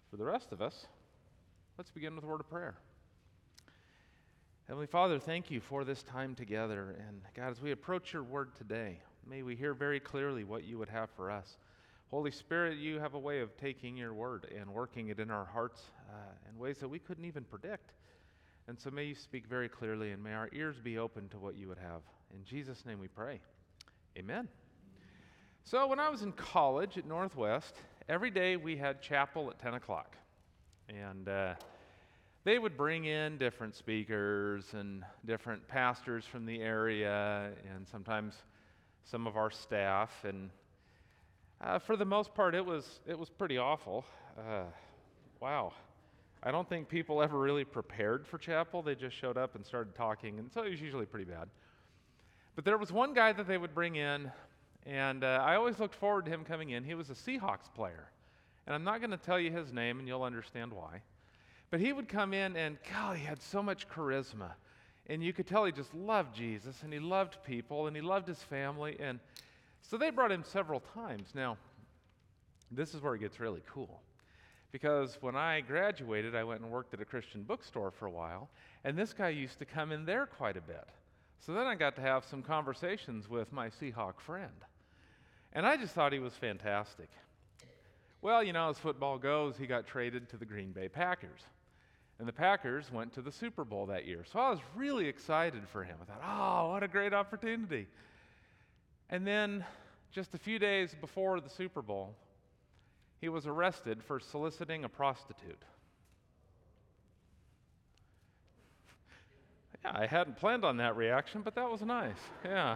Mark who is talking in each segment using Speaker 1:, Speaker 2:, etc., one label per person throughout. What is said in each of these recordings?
Speaker 1: For the rest of us, let's begin with a word of prayer. Heavenly Father, thank you for this time together. And God, as we approach your word today, may we hear very clearly what you would have for us. Holy Spirit, you have a way of taking your word and working it in our hearts in ways that we couldn't even predict. And so may you speak very clearly, and may our ears be open to what you would have. In Jesus' name we pray. Amen. So when I was in college at Northwest, every day we had chapel at 10 o'clock. And they would bring in different speakers and different pastors from the area, and sometimes some of our staff. And for the most part, it was pretty awful. Wow. I don't think people ever really prepared for chapel. They just showed up and started talking, and so it was usually pretty bad. But there was one guy that they would bring in, and I always looked forward to him coming in. He was a Seahawks player, and I'm not going to tell you his name, and you'll understand why. But he would come in, and God, he had so much charisma, and you could tell he just loved Jesus, and he loved people, and he loved his family, and so they brought him several times. Now, this is where it gets really cool. Because when I graduated, I went and worked at a Christian bookstore for a while, and this guy used to come in there quite a bit. So then I got to have some conversations with my Seahawk friend. And I just thought he was fantastic. Well, you know, as football goes, he got traded to the Green Bay Packers. And the Packers went to the Super Bowl that year. So I was really excited for him. I thought, oh, what a great opportunity. And then just a few days before the Super Bowl, he was arrested for soliciting a prostitute. Yeah, I hadn't planned on that reaction, but that was nice. Yeah.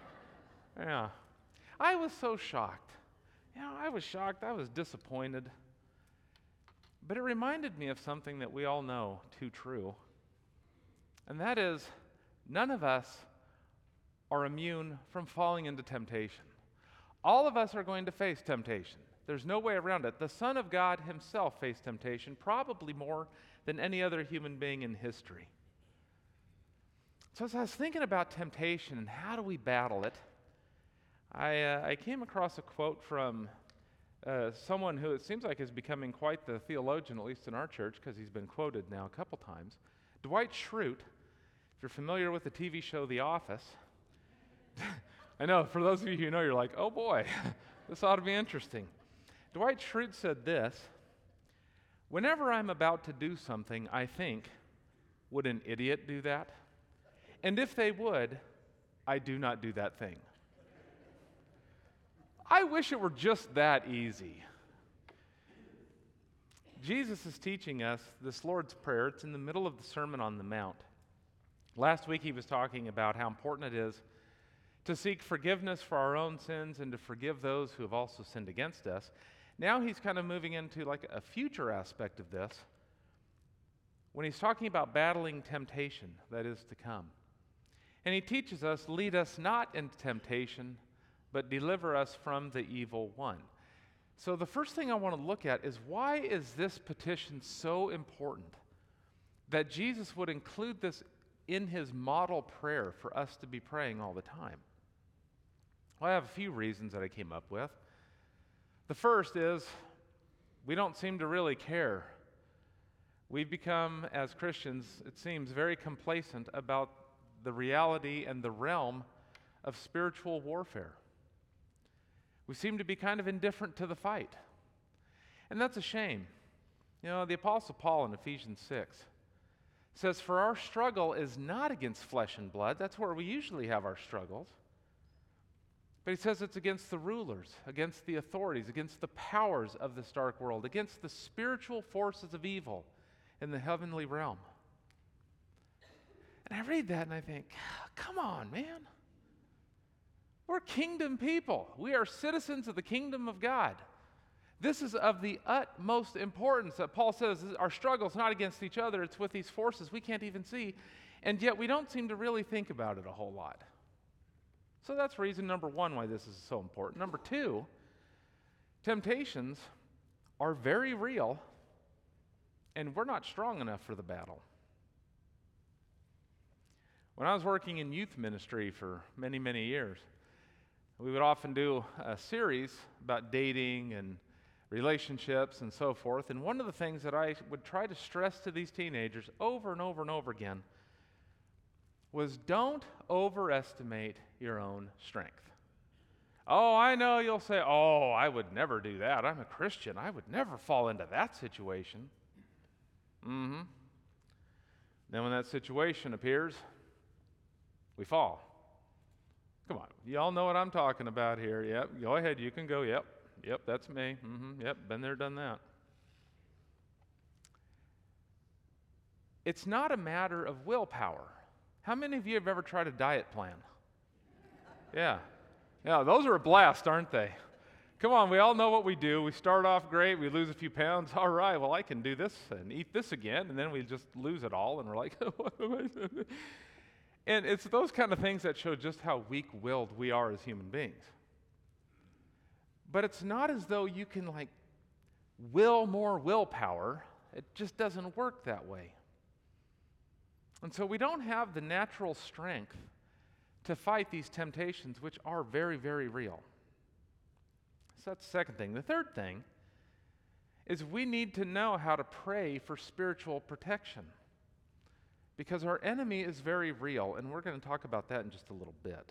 Speaker 1: I was so shocked. I was shocked. I was disappointed. But it reminded me of something that we all know too true. And that is, none of us are immune from falling into temptation. All of us are going to face temptation. There's no way around it. The Son of God himself faced temptation, probably more than any other human being in history. So as I was thinking about temptation and how do we battle it, I came across a quote from someone who it seems like is becoming quite the theologian, at least in our church, because he's been quoted now a couple times. Dwight Schrute, if you're familiar with the TV show The Office, I know, for those of you who know, you're like, oh boy, this ought to be interesting. Dwight Schrute said this: whenever I'm about to do something, I think, would an idiot do that? And if they would, I do not do that thing. I wish it were just that easy. Jesus is teaching us this Lord's Prayer. It's in the middle of the Sermon on the Mount. Last week he was talking about how important it is to seek forgiveness for our own sins and to forgive those who have also sinned against us. Now he's kind of moving into like a future aspect of this when he's talking about battling temptation that is to come. And he teaches us, lead us not into temptation, but deliver us from the evil one. So the first thing I want to look at is, why is this petition so important that Jesus would include this in his model prayer for us to be praying all the time? Well, I have a few reasons that I came up with. The first is, we don't seem to really care. We've become, as Christians, it seems, very complacent about the reality and the realm of spiritual warfare. We seem to be kind of indifferent to the fight. And that's a shame. You know, the Apostle Paul in Ephesians 6 says, for our struggle is not against flesh and blood. That's where we usually have our struggles. But he says it's against the rulers, against the authorities, against the powers of this dark world, against the spiritual forces of evil in the heavenly realm. And I read that and I think, come on, man. We're kingdom people. We are citizens of the kingdom of God. This is of the utmost importance that Paul says our struggle is not against each other, it's with these forces we can't even see, and yet we don't seem to really think about it a whole lot. So that's reason number one why this is so important. Number two, temptations are very real, and we're not strong enough for the battle. When I was working in youth ministry for many, many years, we would often do a series about dating and relationships and so forth. And one of the things that I would try to stress to these teenagers over and over and over again was don't overestimate your own strength. Oh, I know you'll say, oh, I would never do that. I'm a Christian. I would never fall into that situation. Mm-hmm. Then when that situation appears, we fall. Come on, you all know what I'm talking about here. Yep, go ahead, you can go. Yep, that's me. Yep, been there, done that. It's not a matter of willpower. How many of you have ever tried a diet plan? Yeah, those are a blast, aren't they? Come on, we all know what we do. We start off great, we lose a few pounds. All right, well, I can do this and eat this again, and then we just lose it all, and we're like, what am I doing? And it's those kind of things that show just how weak-willed we are as human beings. But it's not as though you can, will more willpower. It just doesn't work that way. And so we don't have the natural strength to fight these temptations, which are very, very real. So that's the second thing. The third thing is we need to know how to pray for spiritual protection, because our enemy is very real, and we're going to talk about that in just a little bit.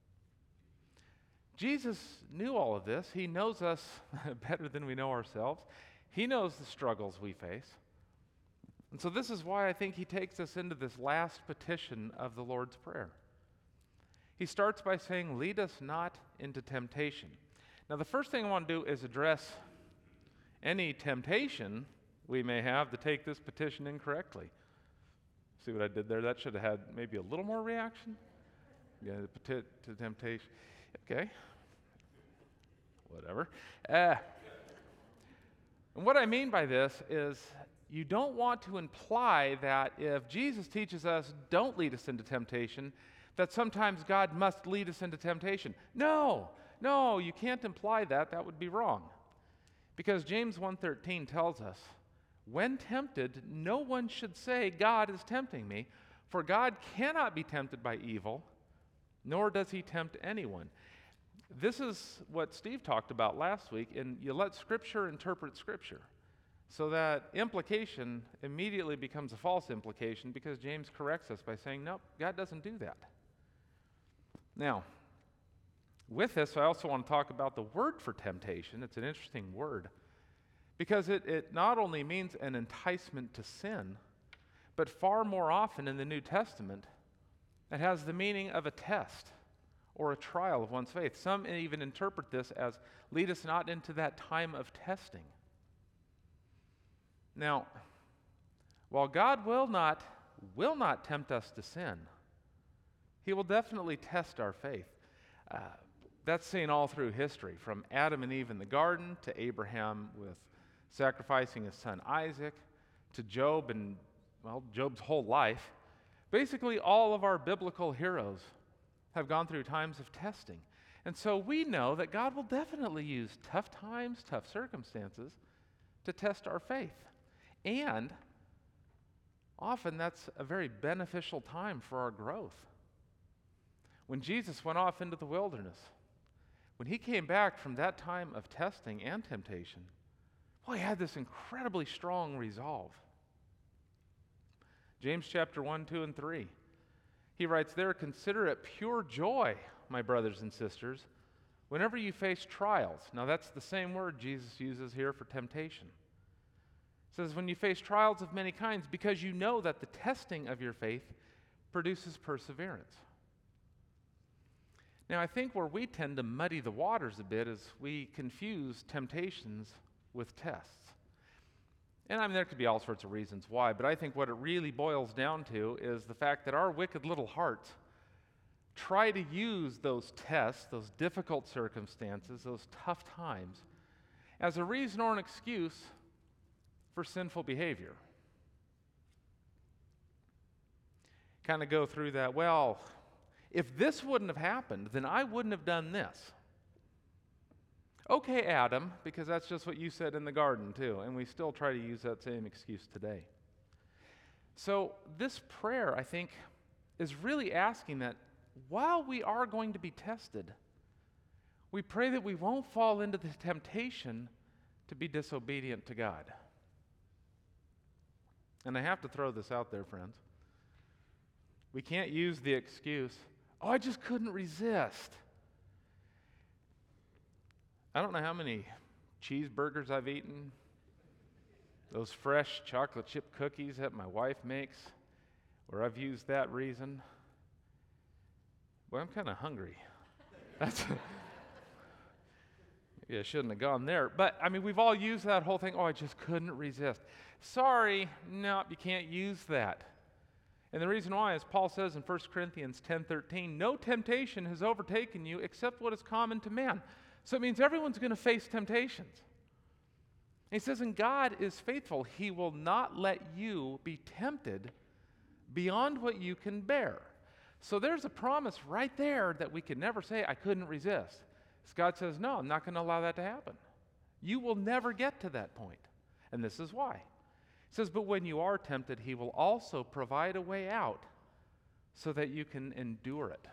Speaker 1: Jesus knew all of this. He knows us better than we know ourselves. He knows the struggles we face. And so this is why I think he takes us into this last petition of the Lord's Prayer. He starts by saying, lead us not into temptation. Now, the first thing I want to do is address any temptation we may have to take this petition incorrectly. See what I did there? That should have had maybe a little more reaction. Yeah, to temptation. Okay. Whatever. And what I mean by this is you don't want to imply that if Jesus teaches us don't lead us into temptation, that sometimes God must lead us into temptation. No, you can't imply that. That would be wrong. Because James 1:13 tells us, when tempted, no one should say, God is tempting me, for God cannot be tempted by evil, nor does he tempt anyone. This is what Steve talked about last week, and you let Scripture interpret Scripture. So that implication immediately becomes a false implication, because James corrects us by saying, no, God doesn't do that. Now, with this, I also want to talk about the word for temptation. It's an interesting word, because it not only means an enticement to sin, but far more often in the New Testament, it has the meaning of a test or a trial of one's faith. Some even interpret this as lead us not into that time of testing. Now, while God will not tempt us to sin, he will definitely test our faith. That's seen all through history, from Adam and Eve in the garden, to Abraham with sacrificing his son Isaac, to Job and, Job's whole life. Basically, all of our biblical heroes have gone through times of testing. And so we know that God will definitely use tough times, tough circumstances to test our faith. And often that's a very beneficial time for our growth. When Jesus went off into the wilderness, when he came back from that time of testing and temptation, he had this incredibly strong resolve. James chapter 1, 2, and 3. He writes there, consider it pure joy, my brothers and sisters, whenever you face trials. Now that's the same word Jesus uses here for temptation. It says, when you face trials of many kinds, because you know that the testing of your faith produces perseverance. Now, I think where we tend to muddy the waters a bit is we confuse temptations with tests. And there could be all sorts of reasons why, but I think what it really boils down to is the fact that our wicked little hearts try to use those tests, those difficult circumstances, those tough times, as a reason or an excuse for sinful behavior. Kind of go through that, if this wouldn't have happened, then I wouldn't have done this. Okay, Adam, because that's just what you said in the garden too, and we still try to use that same excuse today. So this prayer, I think, is really asking that while we are going to be tested, we pray that we won't fall into the temptation to be disobedient to God. And I have to throw this out there, friends. We can't use the excuse, oh, I just couldn't resist. I don't know how many cheeseburgers I've eaten, those fresh chocolate chip cookies that my wife makes, where I've used that reason. Well, I'm kind of hungry. Maybe I shouldn't have gone there. But, I mean, we've all used that whole thing, oh, I just couldn't resist. Sorry, no, you can't use that. And the reason why, as Paul says in 1 Corinthians 10:13, no temptation has overtaken you except what is common to man. So it means everyone's going to face temptations. And he says, and God is faithful. He will not let you be tempted beyond what you can bear. So there's a promise right there that we can never say, I couldn't resist. Because God says, no, I'm not going to allow that to happen. You will never get to that point. And this is why. He says, but when you are tempted, he will also provide a way out so that you can endure it.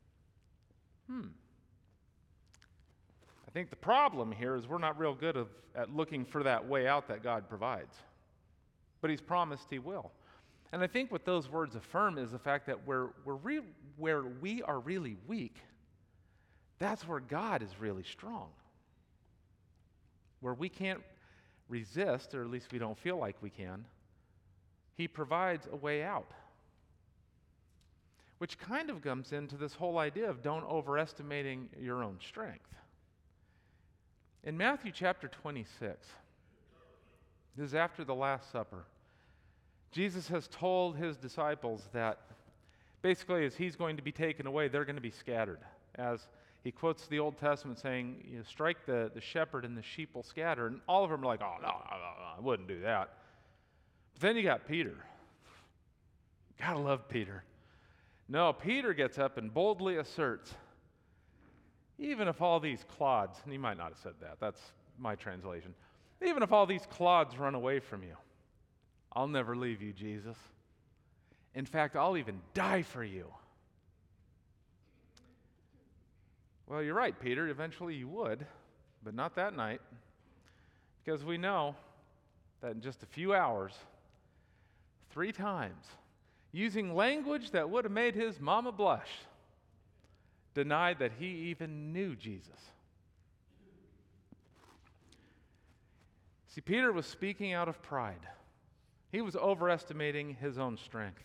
Speaker 1: I think the problem here is we're not real good at looking for that way out that God provides. But he's promised he will. And I think what those words affirm is the fact that where we are really weak, that's where God is really strong. Where we can't resist, or at least we don't feel like we can, he provides a way out. Which kind of comes into this whole idea of don't overestimating your own strength. In Matthew chapter 26, this is after the Last Supper, Jesus has told his disciples that basically as he's going to be taken away, they're going to be scattered. As he quotes the Old Testament saying, you know, strike the shepherd and the sheep will scatter. And all of them are like, oh, no, I wouldn't do that. But then you got Peter. Gotta love Peter. No, Peter gets up and boldly asserts, even if all these clods, and he might not have said that, that's my translation, even if all these clods run away from you, I'll never leave you, Jesus. In fact, I'll even die for you. Well, you're right, Peter. Eventually you would, but not that night. Because we know that in just a few hours, 3 times, using language that would have made his mama blush, denied that he even knew Jesus. See, Peter was speaking out of pride. He was overestimating his own strength.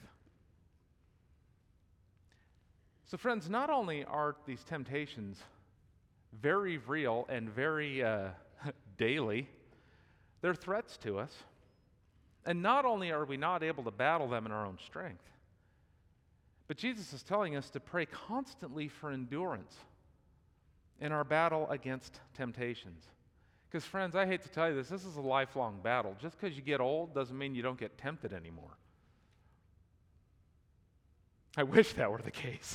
Speaker 1: So friends, not only are these temptations very real and very daily, they're threats to us. And not only are we not able to battle them in our own strength, but Jesus is telling us to pray constantly for endurance in our battle against temptations. Because friends, I hate to tell you this is a lifelong battle. Just because you get old doesn't mean you don't get tempted anymore. I wish that were the case.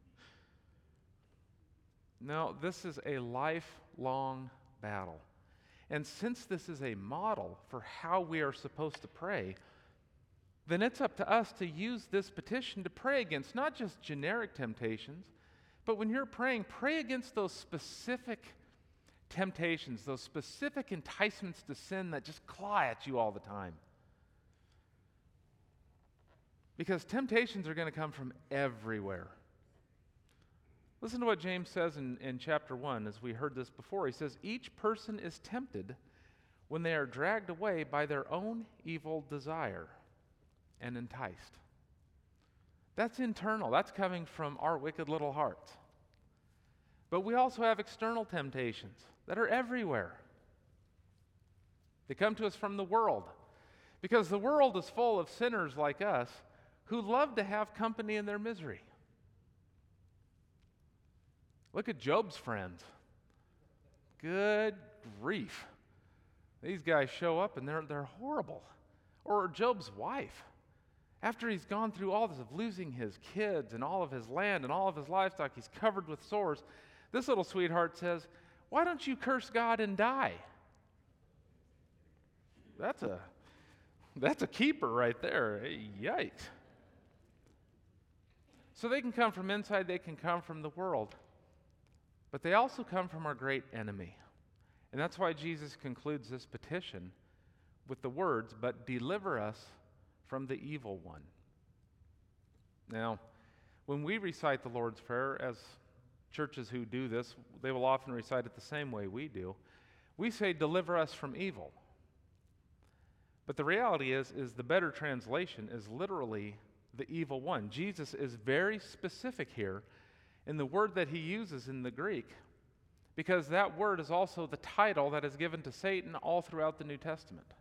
Speaker 1: No, this is a lifelong battle. And since this is a model for how we are supposed to pray, then it's up to us to use this petition to pray against not just generic temptations, but when you're praying, pray against those specific temptations, those specific enticements to sin that just claw at you all the time. Because temptations are going to come from everywhere. Listen to what James says in chapter 1, as we heard this before. He says, each person is tempted when they are dragged away by their own evil desire and enticed. That's internal. That's coming from our wicked little hearts. But we also have external temptations that are everywhere. They come to us from the world, because the world is full of sinners like us who love to have company in their misery. Look at Job's friends. Good grief. These guys show up and they're horrible. Or Job's wife. After he's gone through all this of losing his kids and all of his land and all of his livestock, he's covered with sores. This little sweetheart says, why don't you curse God and die? That's a keeper right there. Yikes. So they can come from inside, they can come from the world. But they also come from our great enemy. And that's why Jesus concludes this petition with the words, "But deliver us from the evil one." Now, when we recite the Lord's Prayer, as churches who do this, they will often recite it the same way we do. We say, "Deliver us from evil." But the reality is the better translation is literally the evil one. Jesus is very specific here in the word that he uses in the Greek, because that word is also the title that is given to Satan all throughout the New Testament.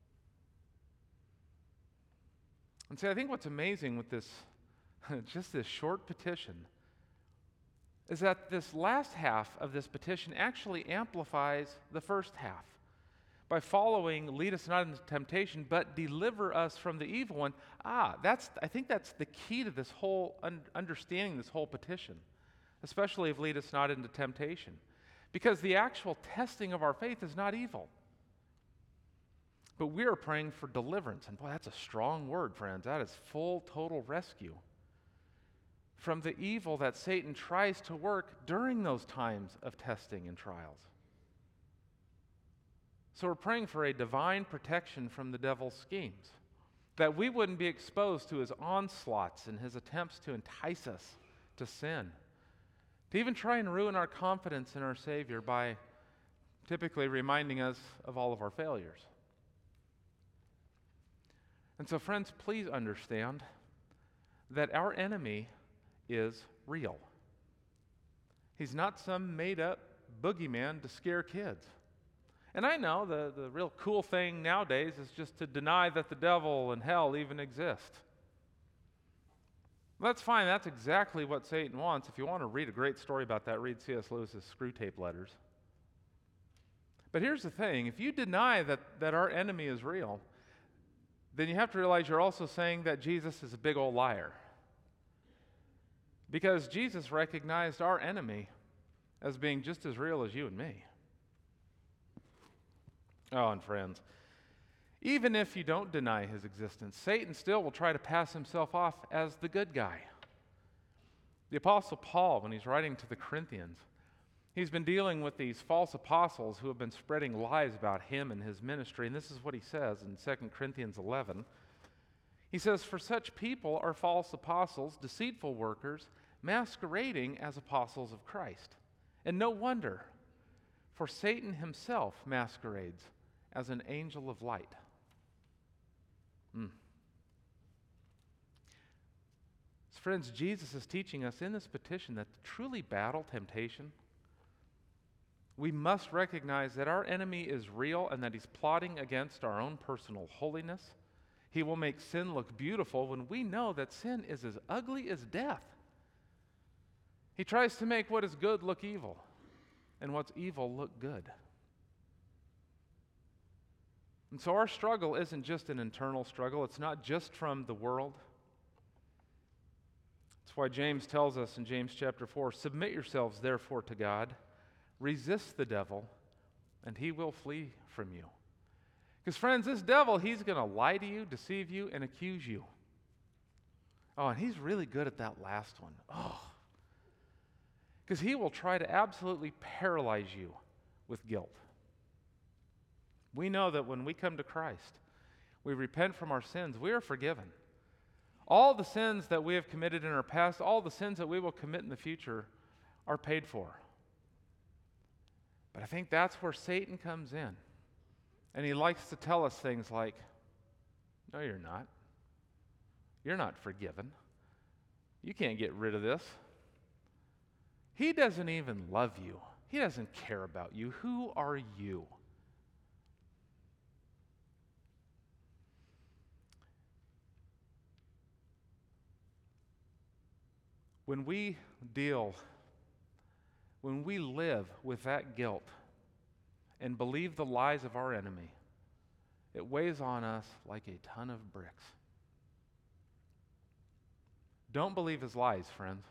Speaker 1: And see, I think what's amazing with this, just this short petition, is that this last half of this petition actually amplifies the first half. By following, lead us not into temptation, but deliver us from the evil one. I think that's the key to this whole understanding this whole petition, especially if lead us not into temptation. Because the actual testing of our faith is not evil. But we are praying for deliverance. And boy, that's a strong word, friends. That is full, total rescue from the evil that Satan tries to work during those times of testing and trials. So we're praying for a divine protection from the devil's schemes, that we wouldn't be exposed to his onslaughts and his attempts to entice us to sin, to even try and ruin our confidence in our Savior by typically reminding us of all of our failures. And so, friends, please understand that our enemy is real. He's not some made-up boogeyman to scare kids. And I know the real cool thing nowadays is just to deny that the devil and hell even exist. That's fine. That's exactly what Satan wants. If you want to read a great story about that, read C.S. Lewis's Screwtape Letters. But here's the thing. If you deny that our enemy is real, then you have to realize you're also saying that Jesus is a big old liar. Because Jesus recognized our enemy as being just as real as you and me. Oh, and friends, even if you don't deny his existence, Satan still will try to pass himself off as the good guy. The Apostle Paul, when he's writing to the Corinthians, he's been dealing with these false apostles who have been spreading lies about him and his ministry, and this is what he says in 2 Corinthians 11. He says, "For such people are false apostles, deceitful workers, masquerading as apostles of Christ. And no wonder, for Satan himself masquerades as an angel of light." So friends, Jesus is teaching us in this petition that to truly battle temptation, we must recognize that our enemy is real and that he's plotting against our own personal holiness. He will make sin look beautiful when we know that sin is as ugly as death. He tries to make what is good look evil and what's evil look good. And so our struggle isn't just an internal struggle. It's not just from the world. That's why James tells us in James chapter 4, "Submit yourselves therefore to God, resist the devil, and he will flee from you." Because friends, this devil, he's going to lie to you, deceive you, and accuse you. Oh, and he's really good at that last one. Because he will try to absolutely paralyze you with guilt. We know that when we come to Christ, we repent from our sins, we are forgiven. All the sins that we have committed in our past, all the sins that we will commit in the future are paid for. But I think that's where Satan comes in. And he likes to tell us things like, "No, you're not. You're not forgiven. You can't get rid of this. He doesn't even love you. He doesn't care about you. Who are you?" When we live with that guilt and believe the lies of our enemy, it weighs on us like a ton of bricks. Don't believe his lies, friends.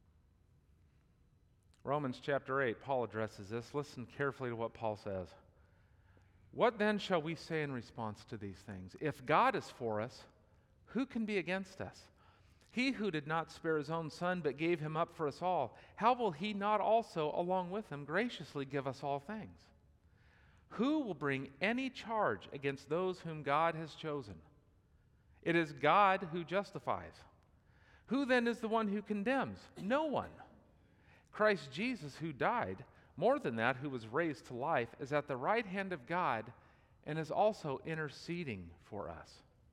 Speaker 1: Romans chapter 8, Paul addresses this. Listen carefully to what Paul says. "What then shall we say in response to these things? If God is for us, who can be against us? He who did not spare his own son, but gave him up for us all, how will he not also, along with him, graciously give us all things? Who will bring any charge against those whom God has chosen? It is God who justifies. Who then is the one who condemns? No one. Christ Jesus, who died, more than that, who was raised to life, is at the right hand of God and is also interceding for us.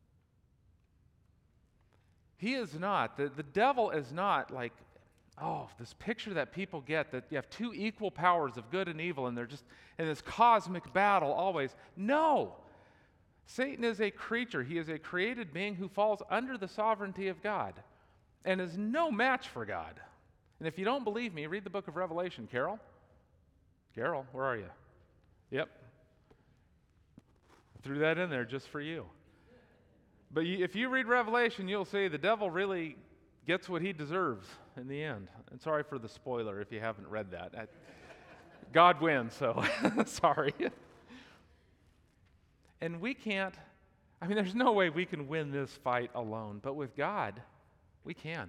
Speaker 1: He is not, the devil is not like, this picture that people get that you have two equal powers of good and evil and they're just in this cosmic battle always. No! Satan is a creature. He is a created being who falls under the sovereignty of God and is no match for God. And if you don't believe me, read the book of Revelation. Carol? Carol, where are you? Yep. Threw that in there just for you. But if you read Revelation, you'll see the devil really gets what he deserves in the end. And sorry for the spoiler if you haven't read that. God wins, so sorry. And we can't, there's no way we can win this fight alone. But with God, we can.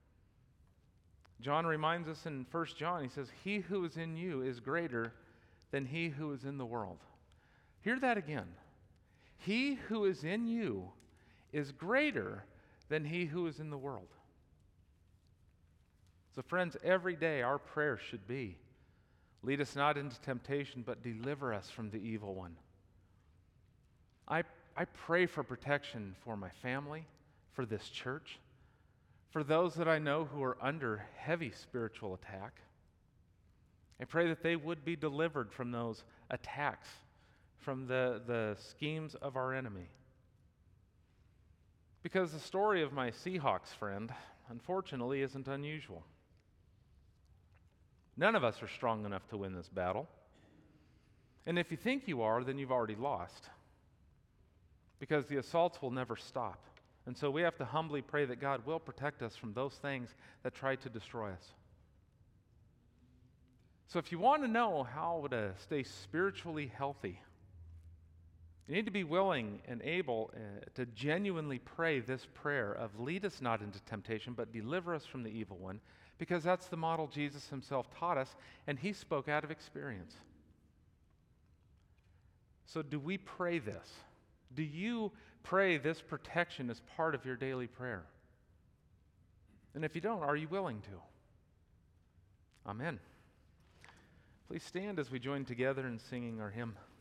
Speaker 1: John reminds us in 1 John, he says, "He who is in you is greater than he who is in the world." Hear that again. He who is in you is greater than he who is in the world. So friends, every day our prayer should be, lead us not into temptation, but deliver us from the evil one. I pray for protection for my family, for this church, for those that I know who are under heavy spiritual attack. I pray that they would be delivered from those attacks, from the schemes of our enemy. Because the story of my Seahawks friend, unfortunately, isn't unusual. None of us are strong enough to win this battle. And if you think you are, then you've already lost. Because the assaults will never stop. And so we have to humbly pray that God will protect us from those things that try to destroy us. So if you want to know how to stay spiritually healthy, you need to be willing and able to genuinely pray this prayer of lead us not into temptation, but deliver us from the evil one, because that's the model Jesus himself taught us, and he spoke out of experience. So do we pray this? Do you pray this protection as part of your daily prayer? And if you don't, are you willing to? Amen. Please stand as we join together in singing our hymn.